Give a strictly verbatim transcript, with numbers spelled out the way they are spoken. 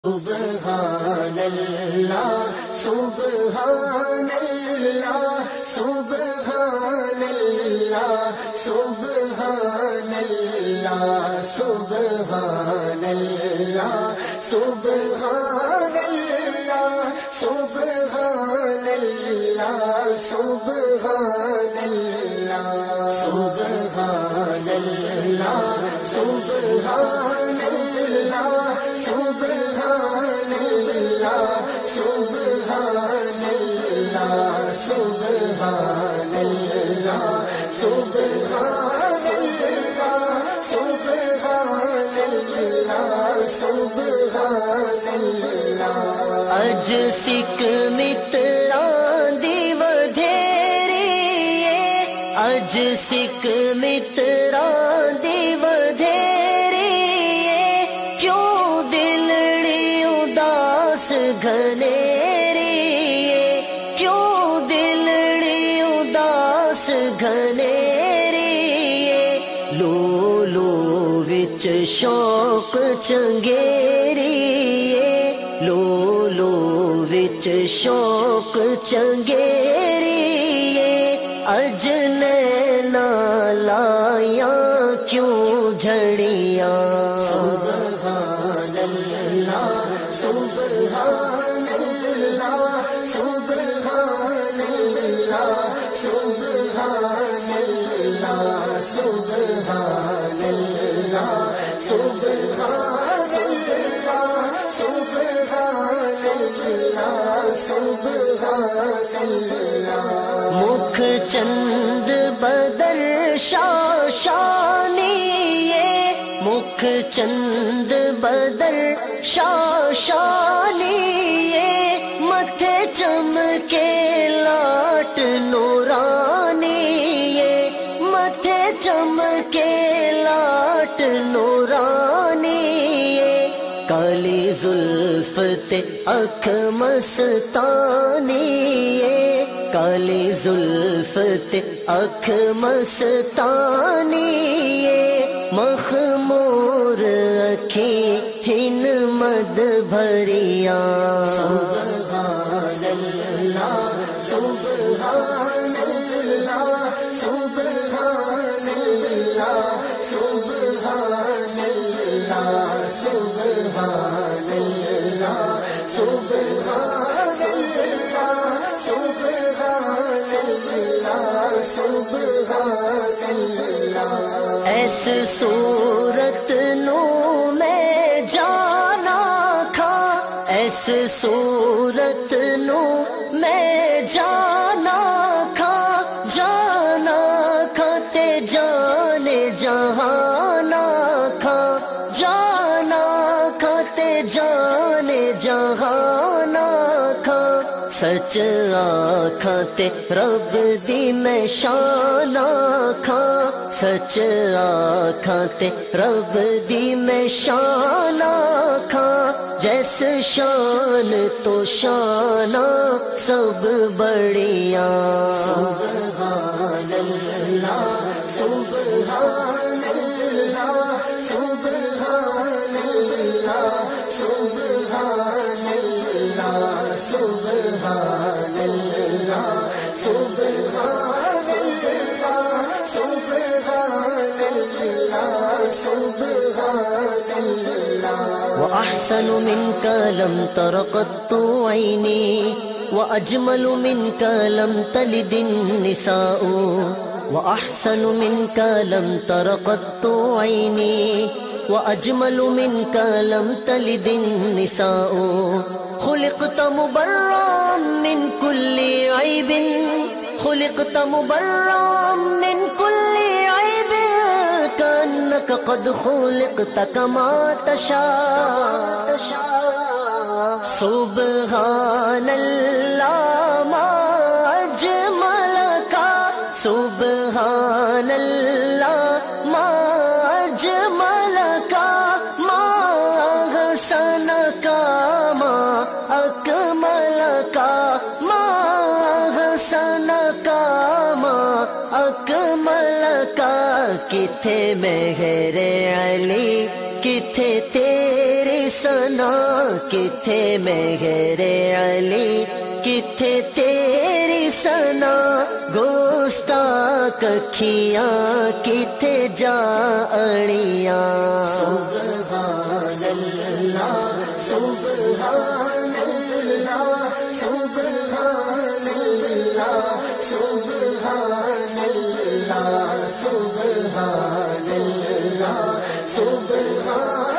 سبحان اللہ سبحان اللہ سبحان اللہ سبحان اللہ سبحان اللہ سبحان اللہ سبحان اللہ سبحان اللہ سبحان اللہ سبحان اللہ سبحان اللہ سبحان اللہ سبحان اللہ سبحان اللہ سبحان اللہ سبحان اللہ اج سکھ متراں دی ودھیری اج سکھ متراں دی ودھیری کیوں دلڑی اداس گھنیری کیوں دلڑی اداس گھنیری لو لو وچ شوق چنگیری لو لو وچ شوق چنگیری اج نینا لایاں کیوں جھڑیاں سبحان اللہ سبحان اللہ سبحان اللہ سبحان اللہ سبحان اللہ سبحان اللہ سبحان اللہ سبحان اللہ مکھ چند بدر شاشانی مکھ چند بدر شاشانی متھے چمکے لاٹ نورانی متھے چمکے لاٹ نورانی کالی زلف تے اکھ مستانی کالی زلف تے اکھ مستانی مخمور اکھیں ہن مد بھریاں سبحان اللہ سبحان اللہ سبحان اللہ سبحان اللہ سبحان اللہ سبحان اللہ سبحان اللہ سبحان اللہ ایس صورت نو میں جانا کھا ایس صورت نو میں جانا کھا جانا کھا تے جانے جہانا کھا جانا کھا تے جانے جہانا کھا سچ آکھاں تے رب دی میں شان آکھاں سچ آکھاں تے رب دی میں شان آکھاں جیس شان تو شاناں سب بڑیاں سبحان اللہ سبحان اللہ سبحان اللہ سبحان اللہ سبحان اللہ سبحان اللہ سبحان اللہ سبحان اللہ وأحسن منك لم تر قط عيني وأجمل منك لم تلد النساء وأحسن منك لم تر قط عيني وأجمل منك لم تلد النساء خلقت مبرأ من كل عيب خلقت مبرأ من كل عيب كأنك قد خلقت كما تشاء سبحان الله ما أجملك سبحان الله ما أجملك ما أحسنك ما أكملك ما أحسنك ما أكملك کتھے مہر علی کتھے تیرے سنا کتھے مہر علی کتھے تیری سنا گستاخ اکھیاں کتھے جا اڑیاں سبحان اللہ سبحان اللہ سبحان اللہ سبحان اللہ سبحان اللہ سبحان